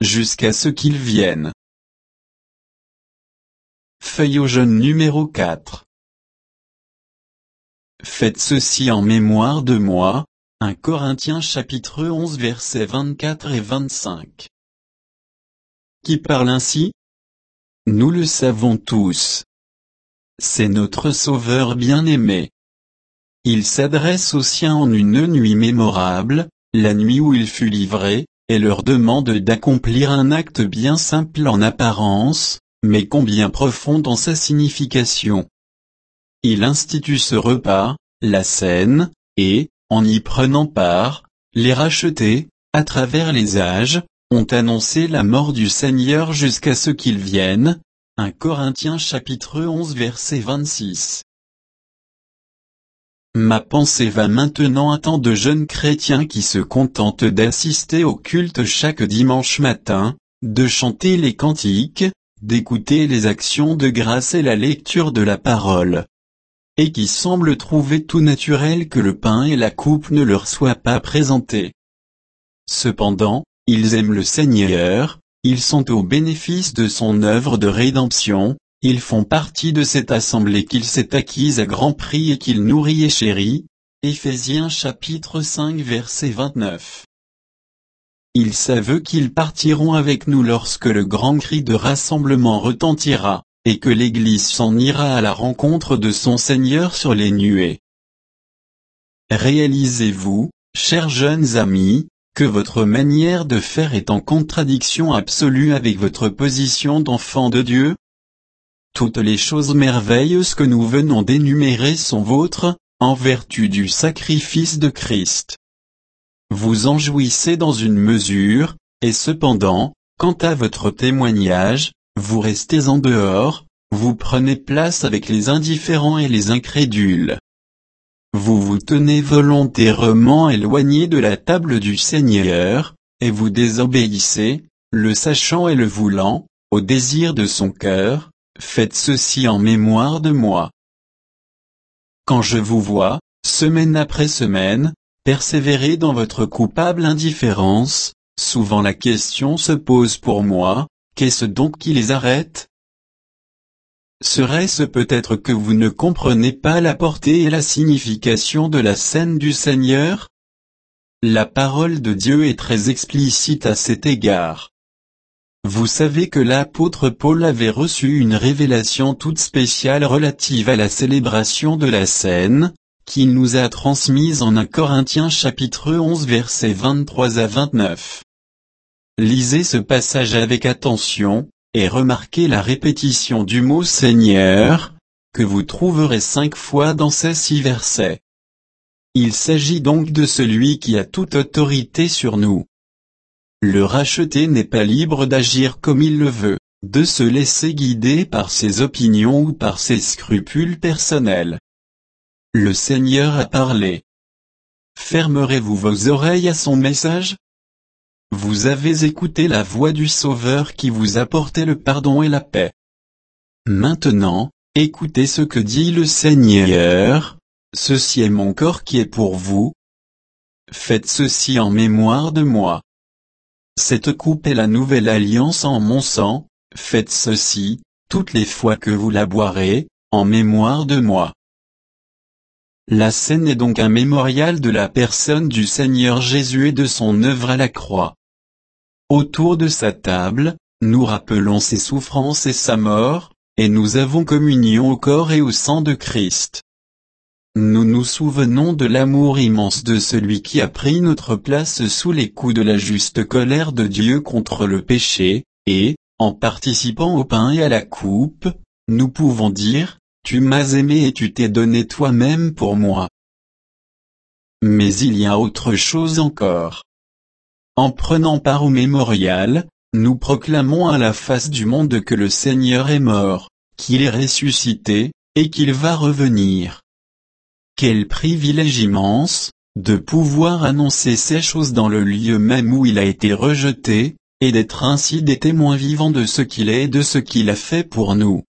jusqu'à ce qu'il vienne. Feuille au jaune numéro 4. Faites ceci en mémoire de moi. 1 Corinthiens chapitre 11 versets 24 et 25. Qui parle ainsi? Nous le savons tous. C'est notre Sauveur bien-aimé. Il s'adresse aux siens en une nuit mémorable, la nuit où il fut livré, et leur demande d'accomplir un acte bien simple en apparence, mais combien profond dans sa signification. Il institue ce repas, la scène, et, en y prenant part, les rachetés, à travers les âges, ont annoncé la mort du Seigneur jusqu'à ce qu'il vienne. 1 Corinthiens chapitre 11 verset 26. Ma pensée va maintenant à tant de jeunes chrétiens qui se contentent d'assister au culte chaque dimanche matin, de chanter les cantiques, d'écouter les actions de grâce et la lecture de la parole. Et qui semblent trouver tout naturel que le pain et la coupe ne leur soient pas présentés. Cependant, ils aiment le Seigneur, ils sont au bénéfice de son œuvre de rédemption, ils font partie de cette assemblée qu'il s'est acquise à grand prix et qu'il nourrit et chérit. Éphésiens chapitre 5 verset 29. Ils savent qu'ils partiront avec nous lorsque le grand cri de rassemblement retentira, et que l'Église s'en ira à la rencontre de son Seigneur sur les nuées. Réalisez-vous, chers jeunes amis, que votre manière de faire est en contradiction absolue avec votre position d'enfant de Dieu? Toutes les choses merveilleuses que nous venons d'énumérer sont vôtres, en vertu du sacrifice de Christ. Vous en jouissez dans une mesure, et cependant, quant à votre témoignage, vous restez en dehors, vous prenez place avec les indifférents et les incrédules. Vous vous tenez volontairement éloigné de la table du Seigneur, et vous désobéissez, le sachant et le voulant, au désir de son cœur. Faites ceci en mémoire de moi. Quand je vous vois, semaine après semaine, persévérer dans votre coupable indifférence, souvent la question se pose pour moi, qu'est-ce donc qui les arrête? Serait-ce peut-être que vous ne comprenez pas la portée et la signification de la scène du Seigneur? La parole de Dieu est très explicite à cet égard. Vous savez que l'apôtre Paul avait reçu une révélation toute spéciale relative à la célébration de la scène, qu'il nous a transmise en 1 Corinthiens chapitre 11 versets 23 à 29. Lisez ce passage avec attention, et remarquez la répétition du mot Seigneur, que vous trouverez 5 fois dans ces 6 versets. Il s'agit donc de celui qui a toute autorité sur nous. Le racheté n'est pas libre d'agir comme il le veut, de se laisser guider par ses opinions ou par ses scrupules personnels. Le Seigneur a parlé. Fermerez-vous vos oreilles à son message? Vous avez écouté la voix du Sauveur qui vous apportait le pardon et la paix. Maintenant, écoutez ce que dit le Seigneur, ceci est mon corps qui est pour vous. Faites ceci en mémoire de moi. Cette coupe est la nouvelle alliance en mon sang, faites ceci, toutes les fois que vous la boirez, en mémoire de moi. La scène est donc un mémorial de la personne du Seigneur Jésus et de son œuvre à la croix. Autour de sa table, nous rappelons ses souffrances et sa mort, et nous avons communion au corps et au sang de Christ. Nous nous souvenons de l'amour immense de celui qui a pris notre place sous les coups de la juste colère de Dieu contre le péché, et, en participant au pain et à la coupe, nous pouvons dire, tu m'as aimé et tu t'es donné toi-même pour moi. Mais il y a autre chose encore. En prenant part au mémorial, nous proclamons à la face du monde que le Seigneur est mort, qu'il est ressuscité, et qu'il va revenir. Quel privilège immense, de pouvoir annoncer ces choses dans le lieu même où il a été rejeté, et d'être ainsi des témoins vivants de ce qu'il est et de ce qu'il a fait pour nous.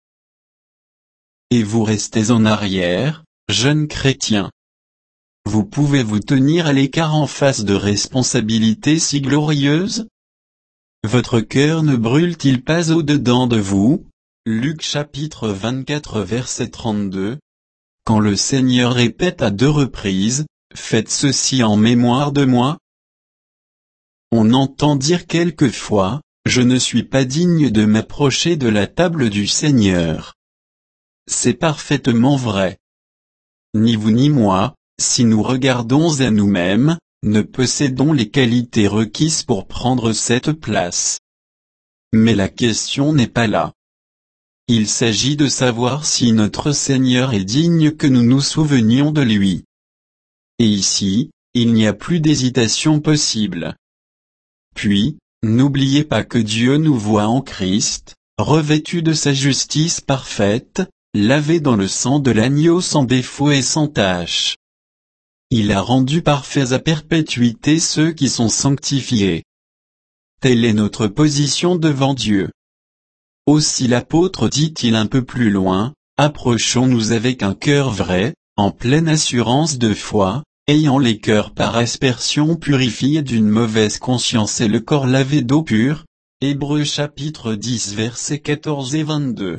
Et vous restez en arrière, jeunes chrétiens. Vous pouvez vous tenir à l'écart en face de responsabilités si glorieuses? votre cœur ne brûle-t-il pas au-dedans de vous? Luc chapitre 24 verset 32. Quand le Seigneur répète à 2 reprises, faites ceci en mémoire de moi. On entend dire quelquefois, je ne suis pas digne de m'approcher de la table du Seigneur. C'est parfaitement vrai. Ni vous ni moi, si nous regardons à nous-mêmes, ne possédons les qualités requises pour prendre cette place. Mais la question n'est pas là. Il s'agit de savoir si notre Seigneur est digne que nous nous souvenions de lui. Et ici, il n'y a plus d'hésitation possible. Puis, n'oubliez pas que Dieu nous voit en Christ, revêtu de sa justice parfaite, lavé dans le sang de l'agneau sans défaut et sans tache. Il a rendu parfaits à perpétuité ceux qui sont sanctifiés. Telle est notre position devant Dieu. Aussi l'apôtre dit-il un peu plus loin, approchons-nous avec un cœur vrai, en pleine assurance de foi, ayant les cœurs par aspersion purifiés d'une mauvaise conscience et le corps lavé d'eau pure. Hébreux chapitre 10 versets 14 et 22.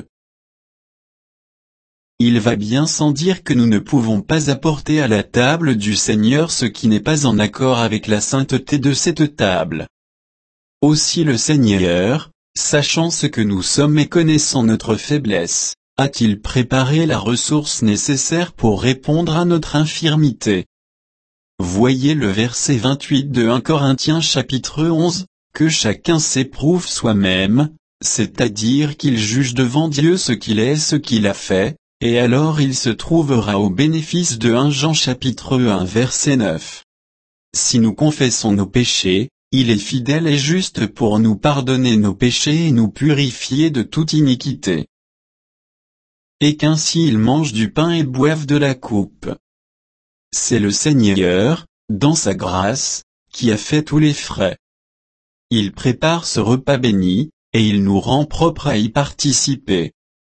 Il va bien sans dire que nous ne pouvons pas apporter à la table du Seigneur ce qui n'est pas en accord avec la sainteté de cette table. Aussi le Seigneur, sachant ce que nous sommes et connaissant notre faiblesse, a-t-il préparé la ressource nécessaire pour répondre à notre infirmité. Voyez le verset 28 de 1 Corinthiens chapitre 11, que chacun s'éprouve soi-même, c'est-à-dire qu'il juge devant Dieu ce qu'il est et ce qu'il a fait, et alors il se trouvera au bénéfice de 1 Jean chapitre 1 verset 9. Si nous confessons nos péchés, il est fidèle et juste pour nous pardonner nos péchés et nous purifier de toute iniquité. Et qu'ainsi ils mangent du pain et boivent de la coupe. C'est le Seigneur, dans sa grâce, qui a fait tous les frais. Il prépare ce repas béni, et il nous rend propres à y participer.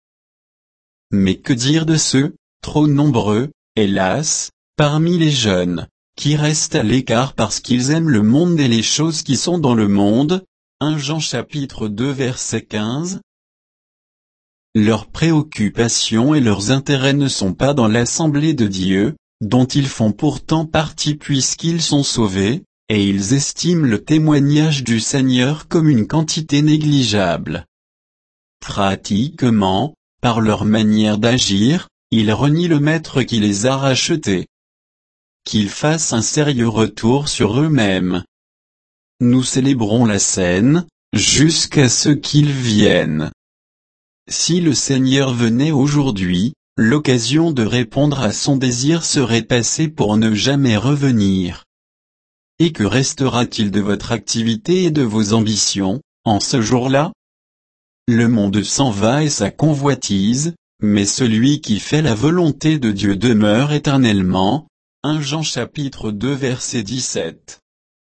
Mais que dire de ceux, trop nombreux, hélas, parmi les jeunes, qui restent à l'écart parce qu'ils aiment le monde et les choses qui sont dans le monde, 1 Jean chapitre 2 verset 15. Leurs préoccupations et leurs intérêts ne sont pas dans l'assemblée de Dieu, dont ils font pourtant partie puisqu'ils sont sauvés, et ils estiment le témoignage du Seigneur comme une quantité négligeable. Pratiquement, par leur manière d'agir, ils renient le Maître qui les a rachetés. Qu'ils fassent un sérieux retour sur eux-mêmes. Nous célébrons la scène, jusqu'à ce qu'ils viennent. Si le Seigneur venait aujourd'hui, l'occasion de répondre à son désir serait passée pour ne jamais revenir. Et que restera-t-il de votre activité et de vos ambitions, en ce jour-là? Le monde s'en va et sa convoitise, mais celui qui fait la volonté de Dieu demeure éternellement. 1 Jean chapitre 2 verset 17.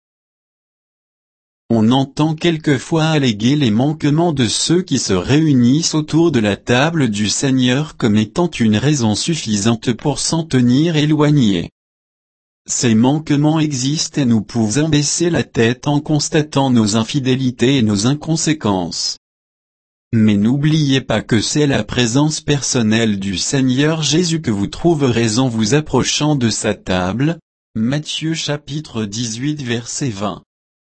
On entend quelquefois alléguer les manquements de ceux qui se réunissent autour de la table du Seigneur comme étant une raison suffisante pour s'en tenir éloignés. Ces manquements existent et nous pouvons baisser la tête en constatant nos infidélités et nos inconséquences. Mais n'oubliez pas que c'est la présence personnelle du Seigneur Jésus que vous trouverez en vous approchant de sa table. Matthieu chapitre 18 verset 20.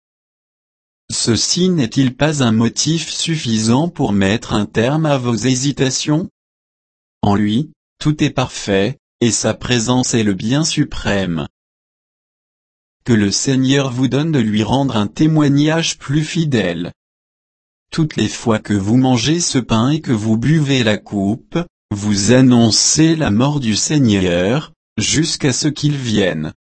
Ceci n'est-il pas un motif suffisant pour mettre un terme à vos hésitations? En lui, tout est parfait, et sa présence est le bien suprême. Que le Seigneur vous donne de lui rendre un témoignage plus fidèle. Toutes les fois que vous mangez ce pain et que vous buvez la coupe, vous annoncez la mort du Seigneur, jusqu'à ce qu'il vienne.